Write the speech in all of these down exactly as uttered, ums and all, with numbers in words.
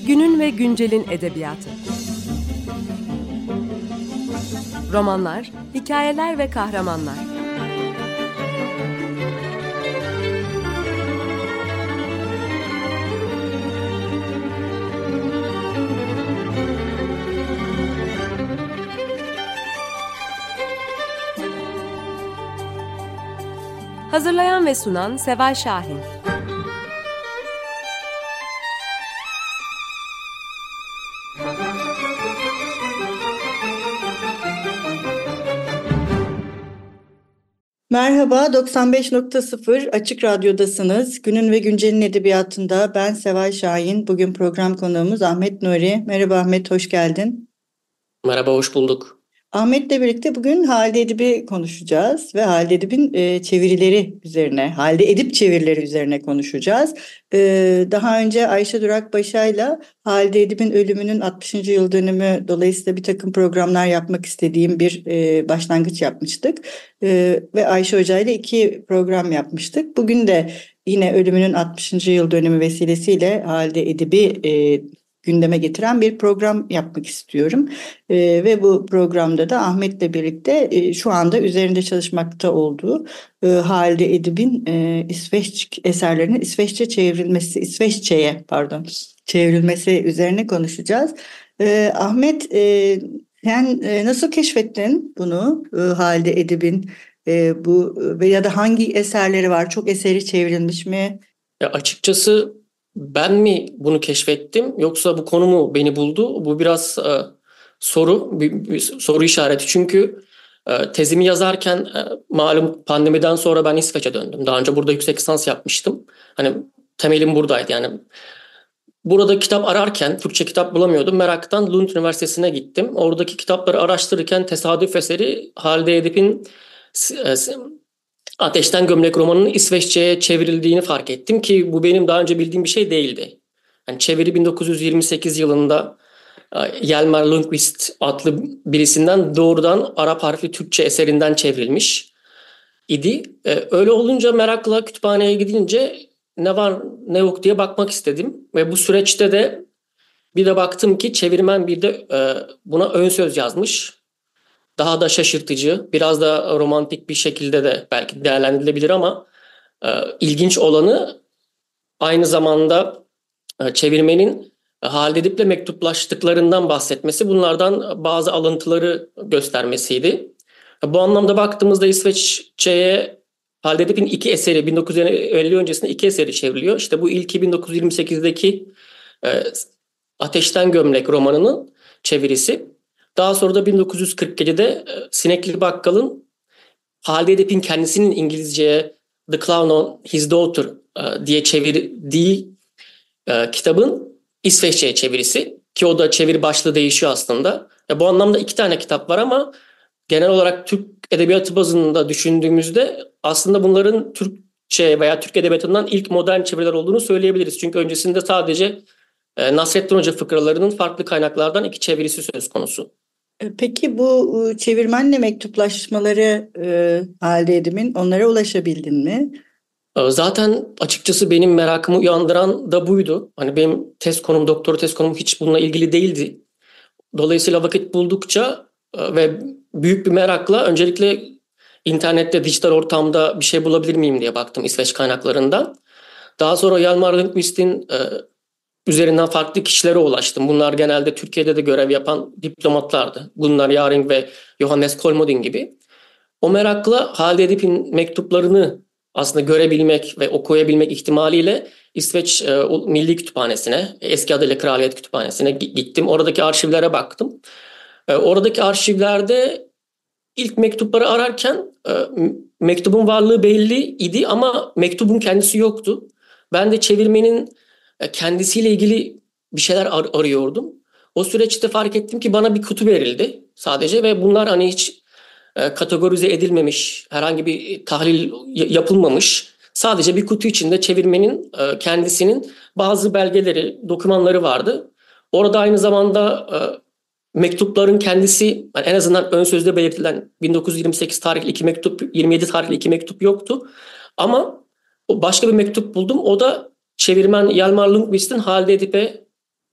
Günün ve güncelin edebiyatı. Romanlar, hikayeler ve kahramanlar. Hazırlayan ve sunan Seval Şahin. Merhaba, doksan beş nokta sıfır Açık Radyo'dasınız. Günün ve Güncel'in edebiyatında ben Seval Şahin. Bugün program konuğumuz Ahmet Nuri. Merhaba Ahmet, hoş geldin. Merhaba, hoş bulduk. Ahmet'le birlikte bugün Halide Edip'i konuşacağız ve Halide Edip'in e, çevirileri üzerine, Halide Edip çevirileri üzerine konuşacağız. E, daha önce Ayşe Durak Başay'la Halide Edip'in ölümünün altmışıncı yıl dönümü dolayısıyla bir takım programlar yapmak istediğim bir e, başlangıç yapmıştık. E, ve Ayşe Hoca ile iki program yapmıştık. Bugün de yine ölümünün altmışıncı yıl dönümü vesilesiyle Halide Edip'i e, gündeme getiren bir program yapmak istiyorum. Ee, ve bu programda da Ahmet'le birlikte e, şu anda üzerinde çalışmakta olduğu e, Halide Edip'in e, İsveç eserlerinin İsveççe çevrilmesi, İsveççe'ye pardon çevrilmesi üzerine konuşacağız. E, Ahmet, e, sen e, nasıl keşfettin bunu e, Halide Edip'in e, bu ve ya da hangi eserleri var? Çok eseri çevrilmiş mi? Ya açıkçası ben mi bunu keşfettim yoksa bu konu mu beni buldu? Bu biraz e, soru, bir, bir soru işareti. Çünkü e, tezimi yazarken e, malum pandemiden sonra ben İsveç'e döndüm. Daha önce burada yüksek lisans yapmıştım. Hani temelim buradaydı yani. Burada kitap ararken Türkçe kitap bulamıyordum. Meraktan Lund Üniversitesi'ne gittim. Oradaki kitapları araştırırken tesadüf eseri Halide Edip'in e, Ateşten Gömlek romanının İsveççe'ye çevrildiğini fark ettim ki bu benim daha önce bildiğim bir şey değildi. Yani çeviri bin dokuz yüz yirmi sekiz yılında Hjalmar Lundqvist adlı birisinden doğrudan Arap harfli Türkçe eserinden çevrilmiş idi. Öyle olunca merakla kütüphaneye gidince ne var ne yok diye bakmak istedim. Ve bu süreçte de bir de baktım ki çevirmen bir de buna ön söz yazmış. Daha da şaşırtıcı, biraz da romantik bir şekilde de belki değerlendirilebilir ama e, ilginç olanı aynı zamanda e, çevirmenin e, Halide Edip'le mektuplaştıklarından bahsetmesi, bunlardan bazı alıntıları göstermesiydi. E, bu anlamda baktığımızda İsveççe'ye Halide Edip'in iki eseri, bin dokuz yüz elli öncesinde iki eseri çevriliyor. İşte bu ilki bin dokuz yüz yirmi sekizdeki e, Ateşten Gömlek romanının çevirisi. Daha sonra da bin dokuz yüz kırk yedide Sinekli Bakkal'ın Halide Edip'in kendisinin İngilizceye The Clown on His Daughter diye çevirdiği kitabın İsveççe'ye çevirisi. Ki o da çeviri başlığı değişiyor aslında. Bu anlamda iki tane kitap var ama genel olarak Türk edebiyatı bazında düşündüğümüzde aslında bunların Türkçe veya Türk edebiyatından ilk modern çeviriler olduğunu söyleyebiliriz. Çünkü öncesinde sadece Nasrettin Hoca fıkralarının farklı kaynaklardan iki çevirisi söz konusu. Peki bu çevirmenle mektuplaşmaları e, Halide Edip'in, onlara ulaşabildin mi? Zaten açıkçası benim merakımı uyandıran da buydu. Hani benim tez konum, doktora tez konum hiç bununla ilgili değildi. Dolayısıyla vakit buldukça e, ve büyük bir merakla öncelikle internette, dijital ortamda bir şey bulabilir miyim diye baktım İsveç kaynaklarından. Daha sonra Hjalmar Lundqvist'in e, üzerinden farklı kişilere ulaştım. Bunlar genelde Türkiye'de de görev yapan diplomatlardı. Bunlar Yaring ve Johannes Kolmodin gibi. O merakla Halide Edip'in mektuplarını aslında görebilmek ve okuyabilmek ihtimaliyle İsveç e, Milli Kütüphanesi'ne, eski adıyla Kraliyet Kütüphanesi'ne gittim. Oradaki arşivlere baktım. E, oradaki arşivlerde ilk mektupları ararken e, mektubun varlığı belli idi ama mektubun kendisi yoktu. Ben de çevirmenin kendisiyle ilgili bir şeyler ar- arıyordum. O süreçte fark ettim ki bana bir kutu verildi sadece ve bunlar hani hiç e, kategorize edilmemiş, herhangi bir tahlil yapılmamış. Sadece bir kutu içinde çevirmenin e, kendisinin bazı belgeleri, dokümanları vardı. Orada aynı zamanda e, mektupların kendisi, yani en azından ön sözde belirtilen bin dokuz yüz yirmi sekiz tarihli iki mektup, yirmi yedi tarihli iki mektup yoktu. Ama başka bir mektup buldum. O da çevirmen Hjalmar Lundqvist'in Halide Edip'e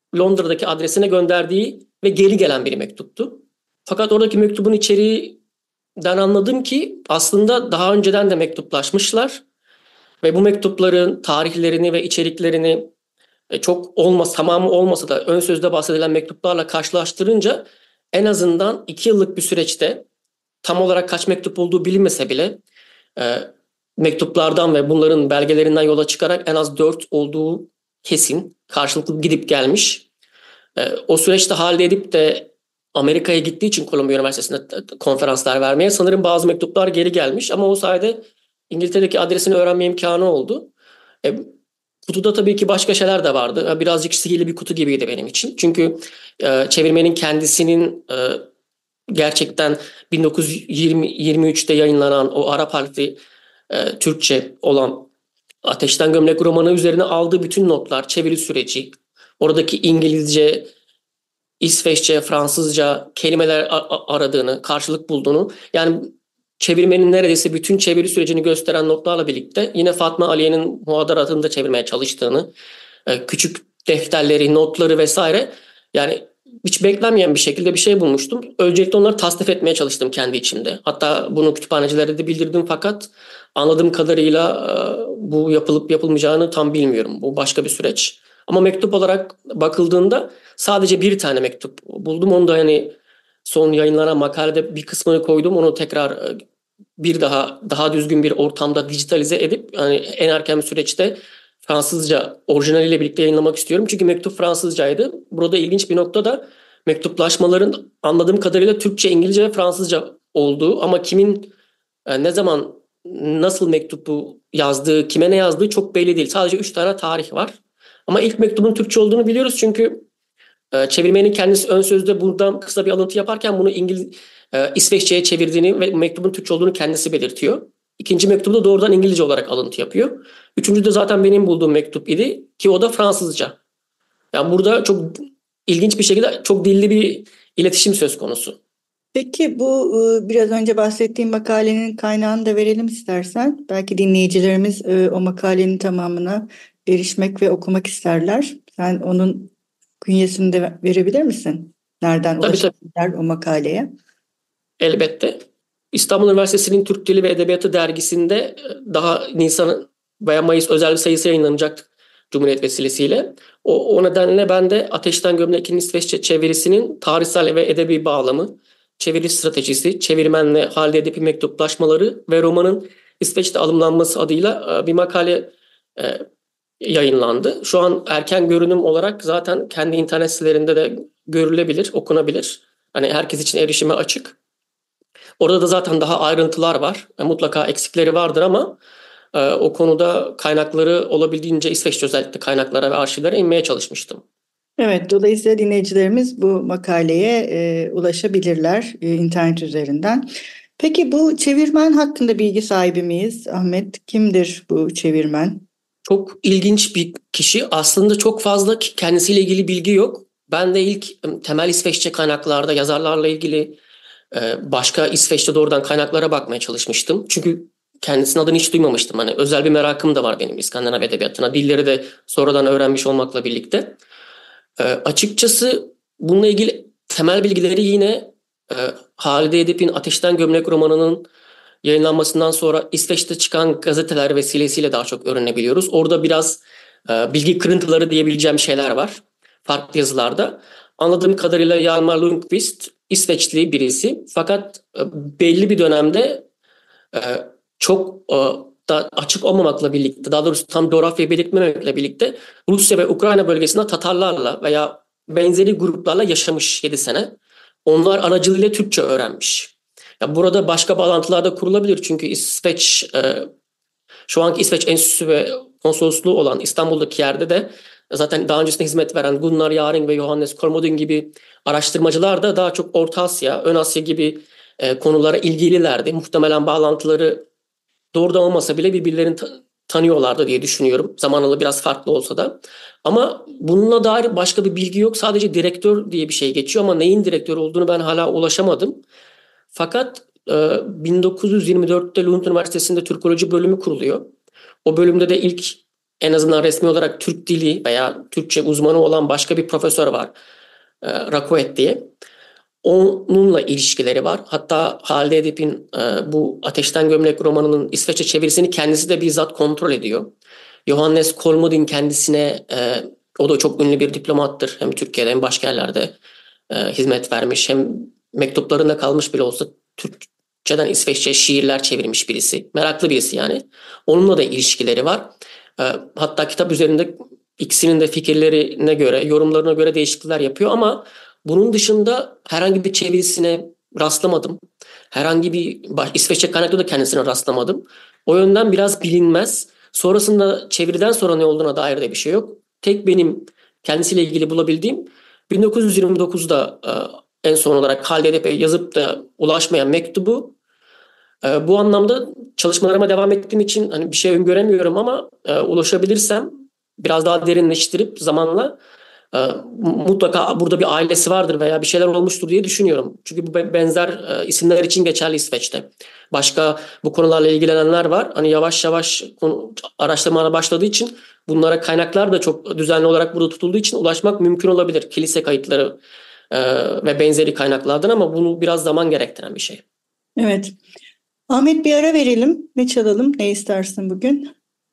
Londra'daki adresine gönderdiği ve geri gelen bir mektuptu. Fakat oradaki mektubun içeriğinden anladım ki aslında daha önceden de mektuplaşmışlar ve bu mektupların tarihlerini ve içeriklerini e, çok olmasa, tamamı olmasa da ön sözde bahsedilen mektuplarla karşılaştırınca en azından iki yıllık bir süreçte tam olarak kaç mektup olduğu bilinmese bile e, mektuplardan ve bunların belgelerinden yola çıkarak en az dört olduğu kesin, karşılıklı gidip gelmiş. E, o süreçte Halide Edip de Amerika'ya gittiği için Columbia Üniversitesi'nde konferanslar vermeye sanırım bazı mektuplar geri gelmiş ama o sayede İngiltere'deki adresini öğrenme imkanı oldu. E, kutuda tabii ki başka şeyler de vardı. Birazcık sihirli bir kutu gibiydi benim için. Çünkü e, çevirmenin kendisinin e, gerçekten bin dokuz yüz yirmi üçte yayınlanan o Arap harfli e, Türkçe olan Ateşten Gömlek romanı üzerine aldığı bütün notlar, çeviri süreci, oradaki İngilizce, İsveççe, Fransızca kelimeler aradığını, karşılık bulduğunu, yani çevirmenin neredeyse bütün çeviri sürecini gösteren notlarla birlikte yine Fatma Aliye'nin muhadaratını da çevirmeye çalıştığını, küçük defterleri, notları vesaire, yani hiç beklenmeyen bir şekilde bir şey bulmuştum. Öncelikle onları tasnif etmeye çalıştım kendi içimde. Hatta bunu kütüphanecilere de bildirdim fakat anladığım kadarıyla bu yapılıp yapılmayacağını tam bilmiyorum. Bu başka bir süreç. Ama mektup olarak bakıldığında sadece bir tane mektup buldum. Onu da hani son yayınlanan makalede bir kısmını koydum. Onu tekrar bir daha daha düzgün bir ortamda dijitalize edip hani en erken bir süreçte Fransızca orijinaliyle birlikte yayınlamak istiyorum. Çünkü mektup Fransızcaydı. Burada ilginç bir nokta da mektuplaşmaların anladığım kadarıyla Türkçe, İngilizce ve Fransızca olduğu ama kimin ne zaman nasıl mektubu yazdığı, kime ne yazdığı çok belli değil. Sadece üç tane tarih var. Ama ilk mektubun Türkçe olduğunu biliyoruz çünkü e, çevirmenin kendisi ön sözde buradan kısa bir alıntı yaparken bunu İngiliz, e, İsveççe'ye çevirdiğini ve mektubun Türkçe olduğunu kendisi belirtiyor. İkinci mektubu da doğrudan İngilizce olarak alıntı yapıyor. Üçüncü de zaten benim bulduğum mektup idi ki o da Fransızca. Yani burada çok ilginç bir şekilde çok dilli bir iletişim söz konusu. Peki bu biraz önce bahsettiğim makalenin kaynağını da verelim istersen. Belki dinleyicilerimiz o makalenin tamamına erişmek ve okumak isterler. Sen onun künyesini de verebilir misin? Nereden Tabii, ulaşabilirler o makaleye? Elbette. İstanbul Üniversitesi'nin Türk Dili ve Edebiyatı dergisinde daha Nisan veya Mayıs özel bir sayısı yayınlanacak Cumhuriyet vesilesiyle. O, o nedenle ben de Ateşten Gömlek'in İsveççe çevirisinin tarihsel ve edebi bağlamı, çeviri stratejisi, çevirmenle Halide Edip'in mektuplaşmaları ve romanın İsveç'te alımlanması adıyla bir makale e, yayınlandı. Şu an erken görünüm olarak zaten kendi internet sitelerinde de görülebilir, okunabilir. Hani herkes için erişime açık. Orada da zaten daha ayrıntılar var. E, mutlaka eksikleri vardır ama e, o konuda kaynakları olabildiğince İsveççe özellikle kaynaklara ve arşivlere inmeye çalışmıştım. Evet, dolayısıyla dinleyicilerimiz bu makaleye e, ulaşabilirler e, internet üzerinden. Peki bu çevirmen hakkında bilgi sahibi miyiz Ahmet? Kimdir bu çevirmen? Çok ilginç bir kişi. Aslında çok fazla kendisiyle ilgili bilgi yok. Ben de ilk temel İsveççe kaynaklarda yazarlarla ilgili başka İsveç'te doğrudan kaynaklara bakmaya çalışmıştım. Çünkü kendisinin adını hiç duymamıştım. Hani özel bir merakım da var benim İskandinav edebiyatına. Dilleri de sonradan öğrenmiş olmakla birlikte. E, açıkçası bununla ilgili temel bilgileri yine e, Halide Edip'in Ateşten Gömlek romanının yayınlanmasından sonra İsveç'te çıkan gazeteler vesilesiyle daha çok öğrenebiliyoruz. Orada biraz e, bilgi kırıntıları diyebileceğim şeyler var farklı yazılarda. Anladığım kadarıyla Hjalmar Lundqvist İsveçli birisi fakat e, belli bir dönemde e, çok e, da açık olmamakla birlikte, daha doğrusu tam coğrafyayı belirtmemekle birlikte Rusya ve Ukrayna bölgesinde Tatarlarla veya benzeri gruplarla yaşamış yedi sene. Onlar aracılığıyla Türkçe öğrenmiş. Ya burada başka bağlantılar da kurulabilir çünkü İsveç, e, şu anki İsveç Enstitüsü ve konsolosluğu olan İstanbul'daki yerde de zaten daha öncesinde hizmet veren Gunnar Jarring ve Johannes Kormodin gibi araştırmacılar da daha çok Orta Asya, Ön Asya gibi e, konulara ilgililerdi. Muhtemelen bağlantıları doğrudan olmasa bile birbirlerini ta- tanıyorlardı diye düşünüyorum. Zamanla biraz farklı olsa da. Ama bununla dair başka bir bilgi yok. Sadece direktör diye bir şey geçiyor ama neyin direktör olduğunu ben hala ulaşamadım. Fakat e, bin dokuz yüz yirmi dörtte Lund Üniversitesi'nde Türkoloji bölümü kuruluyor. O bölümde de ilk en azından resmi olarak Türk dili veya Türkçe uzmanı olan başka bir profesör var. E, Rakoet diye. Onunla ilişkileri var. Hatta Halide Edip'in e, bu Ateşten Gömlek romanının İsveççe çevirisini kendisi de bizzat kontrol ediyor. Johannes Kolmodin kendisine, e, o da çok ünlü bir diplomattır. Hem Türkiye'de hem başka yerlerde e, hizmet vermiş. Hem mektuplarında kalmış bile olsa Türkçeden İsveççe şiirler çevirmiş birisi. Meraklı birisi yani. Onunla da ilişkileri var. E, hatta kitap üzerinde ikisinin de fikirlerine göre, yorumlarına göre değişiklikler yapıyor ama bunun dışında herhangi bir çevirisine rastlamadım. Herhangi bir İsveççe kaynakta da kendisine rastlamadım. O yönden biraz bilinmez. Sonrasında çeviriden sonra ne olduğuna dair de bir şey yok. Tek benim kendisiyle ilgili bulabildiğim bin dokuz yüz yirmi dokuzda e, en son olarak Halide Edip'e yazıp da ulaşmayan mektubu. E, bu anlamda çalışmalarıma devam ettiğim için hani bir şey öngöremiyorum ama e, ulaşabilirsem biraz daha derinleştirip zamanla e, mutlaka burada bir ailesi vardır veya bir şeyler olmuştur diye düşünüyorum. Çünkü bu benzer e, isimler için geçerli İsveç'te. Başka bu konularla ilgilenenler var. Hani yavaş yavaş konu, araştırmalara başladığı için bunlara kaynaklar da çok düzenli olarak burada tutulduğu için ulaşmak mümkün olabilir. Kilise kayıtları e, ve benzeri kaynaklardan ama bunu biraz zaman gerektiren bir şey. Evet. Ahmet, bir ara verelim. Ne çalalım? Ne istersin bugün?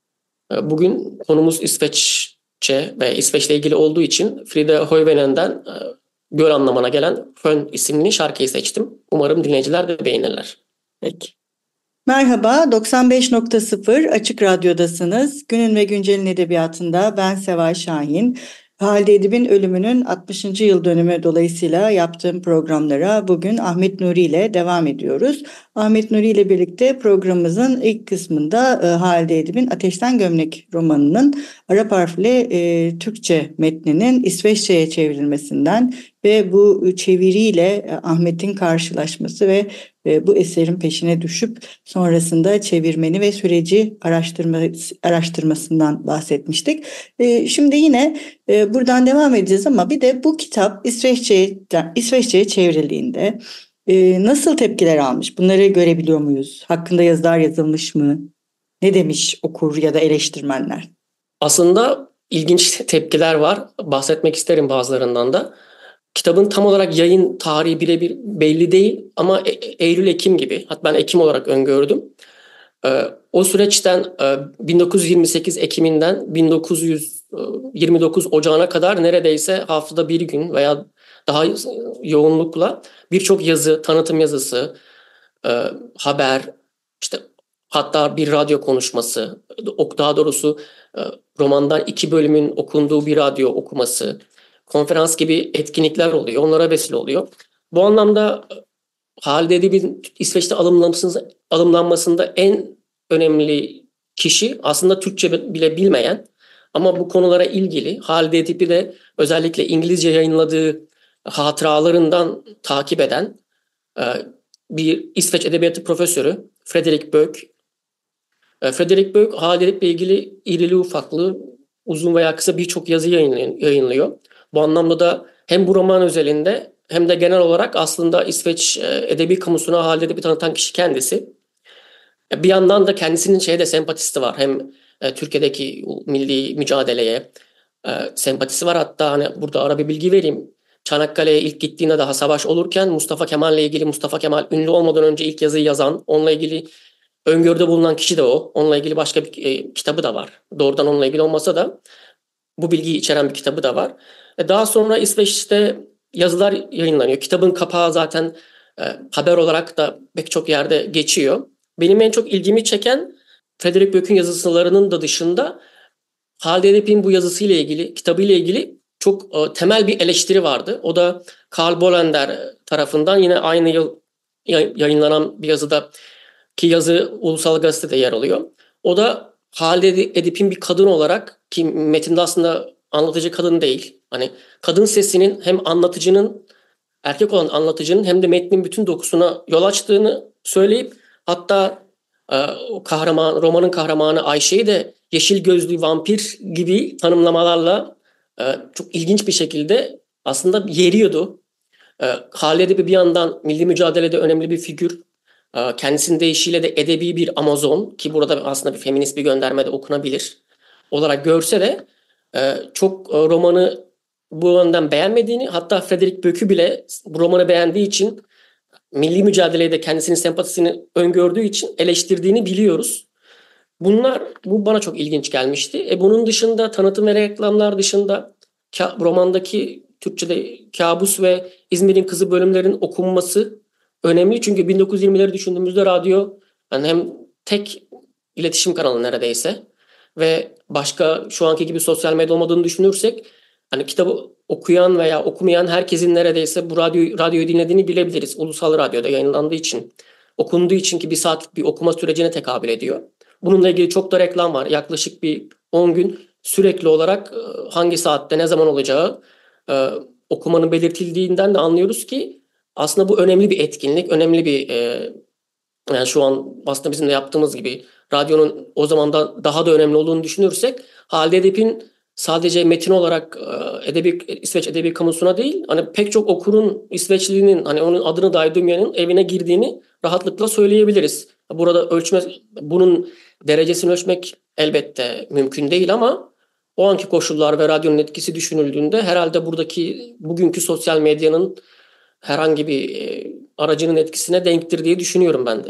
Bugün konumuz İsveççe ve İsveç'le ilgili olduğu için Frida Hoivenen'den e, göl anlamına gelen Fön isimli şarkıyı seçtim. Umarım dinleyiciler de beğenirler. Peki. Merhaba, doksan beş nokta sıfır Açık Radyo'dasınız. Günün ve Güncel'in edebiyatında ben Seval Şahin. Halide Edip'in ölümünün altmışıncı yıl dönümü dolayısıyla yaptığım programlara bugün Ahmet Nuri ile devam ediyoruz. Ahmet Nuri ile birlikte programımızın ilk kısmında e, Halide Edip'in Ateşten Gömlek romanının Arap harfli e, Türkçe metninin İsveççe'ye çevrilmesinden ve bu çeviriyle e, Ahmet'in karşılaşması ve e, bu eserin peşine düşüp sonrasında çevirmeni ve süreci araştırma, araştırmasından bahsetmiştik. E, şimdi yine e, buradan devam edeceğiz ama bir de bu kitap İsveççe'ye, İsveççe'ye çevrildiğinde e, nasıl tepkiler almış? Bunları görebiliyor muyuz? Hakkında yazılar yazılmış mı? Ne demiş okur ya da eleştirmenler? Aslında ilginç tepkiler var. Bahsetmek isterim bazılarından da. Kitabın tam olarak yayın tarihi birebir belli değil ama e- Eylül-Ekim gibi. Hatta ben Ekim olarak öngördüm. Ee, o süreçten e, bin dokuz yüz yirmi sekiz Ekim'inden bin dokuz yüz yirmi dokuz Ocağı'na kadar neredeyse haftada bir gün veya daha yoğunlukla birçok yazı, tanıtım yazısı, e, haber, işte hatta bir radyo konuşması, daha doğrusu e, romandan iki bölümün okunduğu bir radyo okuması, konferans gibi etkinlikler oluyor. Onlara vesile oluyor. Bu anlamda Halide Edip'in İsveç'te alımlanmasında, alımlanmasında en önemli kişi aslında Türkçe bile bilmeyen ama bu konulara ilgili Halide Edip'i de özellikle İngilizce yayınladığı hatıralarından takip eden bir İsveç Edebiyatı profesörü Fredrik Böök. Fredrik Böök Halide Edip'le ilgili irili ufaklı, uzun veya kısa birçok yazı yayınlıyor. Bu anlamda da hem bu roman özelinde hem de genel olarak aslında İsveç edebi kamusuna Halide Edip'i tanıtan kişi kendisi. Bir yandan da kendisinin şeye de sempatisi var. Hem Türkiye'deki milli mücadeleye sempatisi var. Hatta hani burada ara bir bilgi vereyim. Çanakkale'ye ilk gittiğinde daha savaş olurken Mustafa Kemal'le ilgili, Mustafa Kemal ünlü olmadan önce ilk yazıyı yazan, onunla ilgili öngörüde bulunan kişi de o. Onunla ilgili başka bir e, kitabı da var. Doğrudan onunla ilgili olmasa da bu bilgiyi içeren bir kitabı da var. E, daha sonra İsveç'te yazılar yayınlanıyor. Kitabın kapağı zaten e, haber olarak da pek çok yerde geçiyor. Benim en çok ilgimi çeken Fredrik Böök'ün yazılarının da dışında Halide Edip'in bu yazısıyla ilgili, kitabıyla ilgili çok e, temel bir eleştiri vardı. O da Karl Bollender tarafından yine aynı yıl yayınlanan bir yazıda, ki yazı Ulusal Gazete'de yer alıyor. O da Halide Edip'in bir kadın olarak, ki metinde aslında anlatıcı kadın değil, hani kadın sesinin hem anlatıcının, erkek olan anlatıcının hem de metnin bütün dokusuna yol açtığını söyleyip hatta e, o kahraman, romanın kahramanı Ayşe'yi de yeşil gözlü vampir gibi tanımlamalarla e, çok ilginç bir şekilde aslında yeriyordu. E, Halide Edip bir yandan milli mücadelede önemli bir figür. Kendisinin deyişiyle de edebi bir Amazon, ki burada aslında bir feminist bir gönderme de okunabilir. olarak görse de e, çok e, romanı bu yönden beğenmediğini, hatta Frederick Böck'ü bile bu romanı beğendiği için, milli mücadeleye de kendisinin sempatisini öngördüğü için eleştirdiğini biliyoruz. Bunlar bu bana çok ilginç gelmişti. E bunun dışında tanıtım ve reklamlar dışında ka- romandaki Türkçe'de Kabus ve İzmir'in Kızı bölümlerin okunması önemli. Çünkü bin dokuz yüz yirmileri düşündüğümüzde radyo yani hem tek iletişim kanalı neredeyse ve başka şu anki gibi sosyal medya olmadığını düşünürsek hani kitabı okuyan veya okumayan herkesin neredeyse bu radyo, radyoyu dinlediğini bilebiliriz. Ulusal radyoda yayınlandığı için, okunduğu için ki bir saatlik bir okuma sürecine tekabül ediyor. Bununla ilgili çok da reklam var. Yaklaşık bir on gün sürekli olarak hangi saatte ne zaman olacağı e, okumanın belirtildiğinden de anlıyoruz ki aslında bu önemli bir etkinlik, önemli bir e, yani şu an aslında bizim de yaptığımız gibi radyonun o zaman da daha da önemli olduğunu düşünürsek Halide Edip'in sadece metin olarak e, edebi İsveç edebi kamusuna değil hani pek çok okurun İsveçliliğinin hani onun adını dahi duymayanın evine girdiğini rahatlıkla söyleyebiliriz. Burada ölçme bunun derecesini ölçmek elbette mümkün değil ama o anki koşullar ve radyonun etkisi düşünüldüğünde herhalde buradaki bugünkü sosyal medyanın herhangi bir e, aracının etkisine denktir diye düşünüyorum ben de.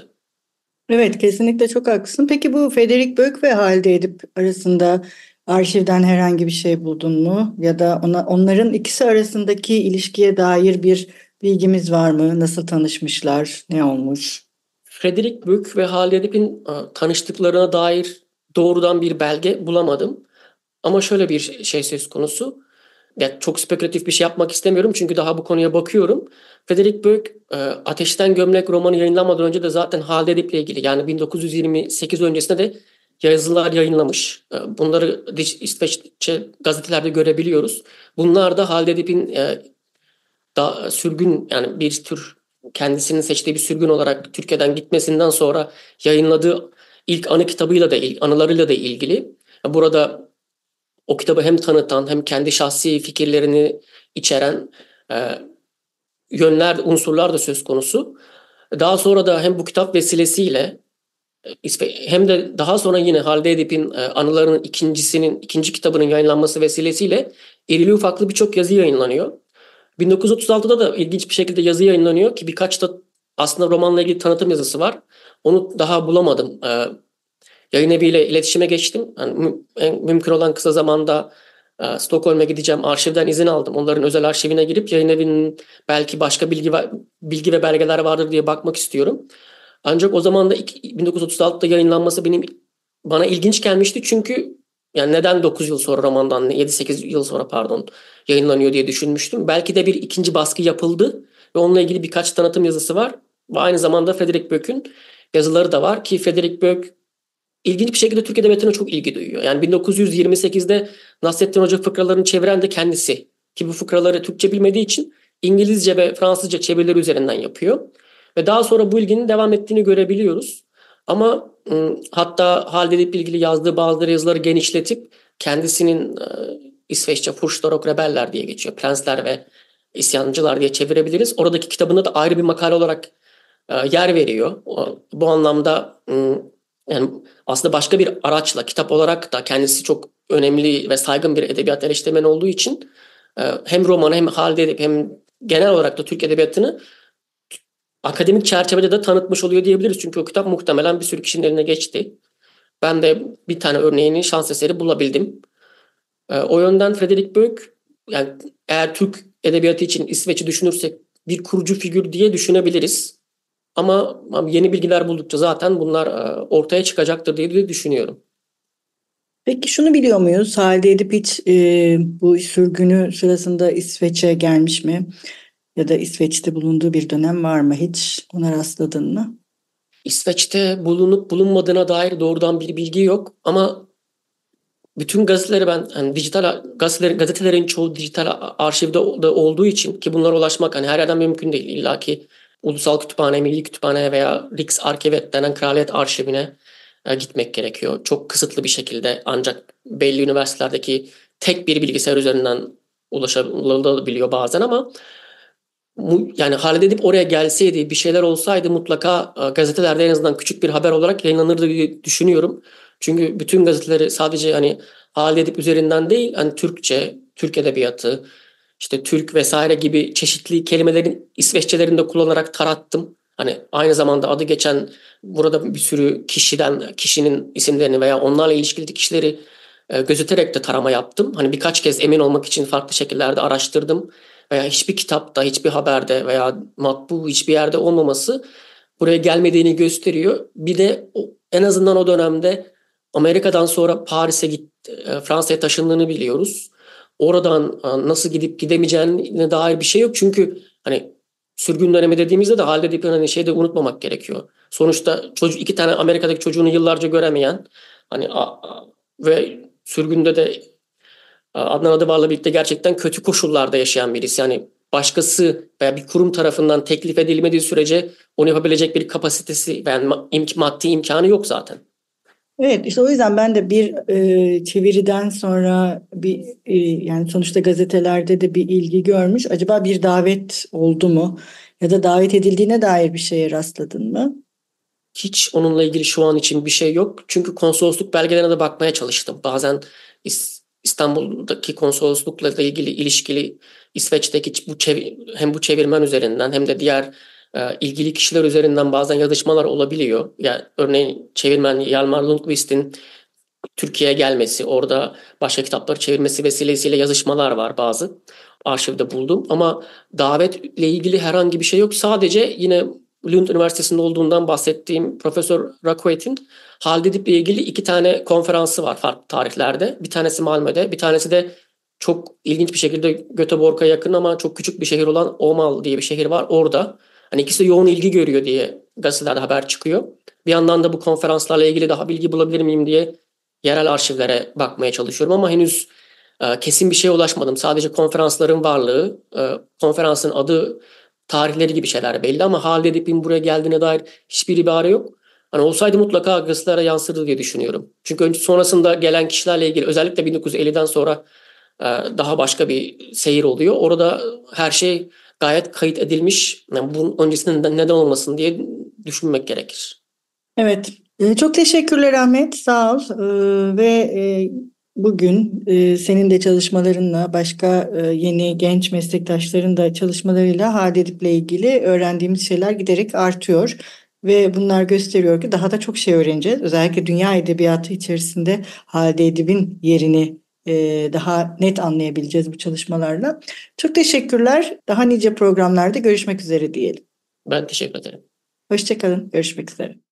Evet, kesinlikle çok haklısın. Peki bu Frederick Böck ve Halide Edip arasında arşivden herhangi bir şey buldun mu? Ya da ona, onların ikisi arasındaki ilişkiye dair bir bilgimiz var mı? Nasıl tanışmışlar? Ne olmuş? Frederick Böck ve Halide Edip'in e, tanıştıklarına dair doğrudan bir belge bulamadım. Ama şöyle bir şey söz konusu. Ya çok spekülatif bir şey yapmak istemiyorum çünkü daha bu konuya bakıyorum. Frederick Böck e, Ateşten Gömlek romanı yayınlanmadan önce de zaten Halide Edip'le ilgili yani bin dokuz yüz yirmi sekiz öncesinde de yazılar yayınlamış. E, bunları İsveççe gazetelerde görebiliyoruz. Bunlar da Halide Edip'in e, da sürgün yani bir tür kendisinin seçtiği bir sürgün olarak Türkiye'den gitmesinden sonra yayınladığı ilk anı kitabıyla da anılarıyla da ilgili. Burada o kitabı hem tanıtan hem kendi şahsi fikirlerini içeren e, yönler, unsurlar da söz konusu. Daha sonra da hem bu kitap vesilesiyle hem de daha sonra yine Halide Edip'in e, anılarının ikincisinin, ikinci kitabının yayınlanması vesilesiyle irili ufaklı birçok yazı yayınlanıyor. bin dokuz yüz otuz altıda da ilginç bir şekilde yazı yayınlanıyor ki birkaç da aslında romanla ilgili tanıtım yazısı var. Onu daha bulamadım. E, Yayın eviyle iletişime geçtim. Yani mü- en mümkün olan kısa zamanda e, Stockholm'e gideceğim. Arşivden izin aldım. Onların özel arşivine girip yayın evinin belki başka bilgi ve, bilgi ve belgeler vardır diye bakmak istiyorum. Ancak o zaman da iki- bin dokuz yüz otuz altıda yayınlanması benim bana ilginç gelmişti. Çünkü yani neden dokuz yıl sonra romandan yedi sekiz yıl sonra pardon yayınlanıyor diye düşünmüştüm. Belki de bir ikinci baskı yapıldı ve onunla ilgili birkaç tanıtım yazısı var. Ve aynı zamanda Frederick Böck'ün yazıları da var ki Frederick Böck İlginç bir şekilde Türk Edebiyatı'na çok ilgi duyuyor. Yani bin dokuz yüz yirmi sekizde Nasrettin Hoca fıkralarını çeviren de kendisi. Ki bu fıkraları Türkçe bilmediği için İngilizce ve Fransızca çevirileri üzerinden yapıyor. Ve daha sonra bu ilginin devam ettiğini görebiliyoruz. Ama ım, hatta Halide Edip'le ilgili yazdığı bazı yazıları genişletip kendisinin e, İsveççe Furstdorok Rebeller diye geçiyor. Prensler ve isyancılar diye çevirebiliriz. Oradaki kitabında da ayrı bir makale olarak e, yer veriyor. O, bu anlamda ım, yani aslında başka bir araçla kitap olarak da kendisi çok önemli ve saygın bir edebiyat eleştirmeni olduğu için e, hem romanı hem Halide Edip hem genel olarak da Türk Edebiyatı'nı akademik çerçevede de tanıtmış oluyor diyebiliriz. Çünkü o kitap muhtemelen bir sürü kişinin eline geçti. Ben de bir tane örneğini şans eseri bulabildim. E, o yönden Frederick Böck yani eğer Türk Edebiyatı için İsveç'i düşünürsek bir kurucu figür diye düşünebiliriz. Ama yeni bilgiler buldukça zaten bunlar ortaya çıkacaktır diye düşünüyorum. Peki şunu biliyor muyuz? Halide Edip hiç e, bu sürgünü sırasında İsveç'e gelmiş mi? Ya da İsveç'te bulunduğu bir dönem var mı hiç? Ona rastladın mı? İsveç'te bulunup bulunmadığına dair doğrudan bir bilgi yok ama bütün gazeteleri ben hani dijital gazetelerin, gazetelerin çoğu dijital arşivde da olduğu için ki bunlara ulaşmak hani her yerden mümkün değil. İlla ki Ulusal Kütüphane, Milli Kütüphane veya Riksarkivet denen kraliyet arşivine e, gitmek gerekiyor. Çok kısıtlı bir şekilde ancak belli üniversitelerdeki tek bir bilgisayar üzerinden ulaşılabiliyor bazen ama yani Halide Edip oraya gelseydi bir şeyler olsaydı mutlaka e, gazetelerde en azından küçük bir haber olarak yayınlanırdı diye düşünüyorum. Çünkü bütün gazeteleri sadece hani Halide Edip üzerinden değil, hani Türkçe, Türk edebiyatı, işte Türk vesaire gibi çeşitli kelimelerin İsveççelerini de kullanarak tarattım. Hani aynı zamanda adı geçen burada bir sürü kişiden, kişinin isimlerini veya onlarla ilişkili kişileri e, gözeterek de tarama yaptım. Hani birkaç kez emin olmak için farklı şekillerde araştırdım. Veya hiçbir kitapta, hiçbir haberde veya matbu hiçbir yerde olmaması buraya gelmediğini gösteriyor. Bir de o, en azından o dönemde Amerika'dan sonra Paris'e git, e, Fransa'ya taşındığını biliyoruz. Oradan e, nasıl gidip gidemeyeceğine dair bir şey yok. Çünkü hani sürgün dönemi dediğimizde de Halide Edip'in hani şeyi de unutmamak gerekiyor. Sonuçta çocuk, iki tane Amerika'daki çocuğunu yıllarca göremeyen, hani a, a, ve sürgünde de Adnan Adıvar'la birlikte gerçekten kötü koşullarda yaşayan birisi. Yani başkası veya bir kurum tarafından teklif edilmediği sürece onu yapabilecek bir kapasitesi, yani imk- maddi imkanı yok zaten. Evet, işte o yüzden ben de bir e, çeviriden sonra bir e, yani sonuçta gazetelerde de bir ilgi görmüş. Acaba bir davet oldu mu? Ya da davet edildiğine dair bir şeye rastladın mı? Hiç onunla ilgili şu an için bir şey yok. Çünkü konsolosluk belgelerine de bakmaya çalıştım. Bazen İs- İstanbul'daki konsoloslukla da ilgili ilişkili İsveç'teki bu çev- hem bu çevirmen üzerinden hem de diğer e, ilgili kişiler üzerinden bazen yazışmalar olabiliyor. Yani örneğin çevirmen Hjalmar Lundqvist'in Türkiye'ye gelmesi, orada başka kitapları çevirmesi vesilesiyle yazışmalar var bazı. Arşivde buldum ama davetle ilgili herhangi bir şey yok. Sadece yine Lund Üniversitesi'nde olduğundan bahsettiğim Profesör Rakoet'in Halide Edip'le ilgili iki tane konferansı var farklı tarihlerde. Bir tanesi Malmö'de, bir tanesi de çok ilginç bir şekilde Göteborg'a yakın ama çok küçük bir şehir olan Åmål diye bir şehir var orada. Hani ikisi de yoğun ilgi görüyor diye gazetelerde haber çıkıyor. Bir yandan da bu konferanslarla ilgili daha bilgi bulabilir miyim diye yerel arşivlere bakmaya çalışıyorum ama henüz e, kesin bir şeye ulaşmadım. Sadece konferansların varlığı, e, konferansın adı, tarihleri gibi şeyler belli ama Halide Edip'in buraya geldiğine dair hiçbir ibare yok. Hani olsaydı mutlaka gazetelere yansırdı diye düşünüyorum. Çünkü önce sonrasında gelen kişilerle ilgili özellikle bin dokuz yüz elliden sonra e, daha başka bir seyir oluyor. Orada her şey gayet kayıt edilmiş. Yani bunun öncesinde neden olmasın diye düşünmek gerekir. Evet, e, çok teşekkürler Ahmet, sağ ol. E, ve e, bugün e, senin de çalışmalarınla, başka e, yeni genç meslektaşların da çalışmalarıyla Halide Edip'le ilgili öğrendiğimiz şeyler giderek artıyor. Ve bunlar gösteriyor ki daha da çok şey öğreneceğiz. Özellikle dünya edebiyatı içerisinde Halide Edip'in yerini e, daha net anlayabileceğiz bu çalışmalarla. Çok teşekkürler. Daha nice programlarda görüşmek üzere diyelim. Ben teşekkür ederim. Hoşça kalın, görüşmek üzere.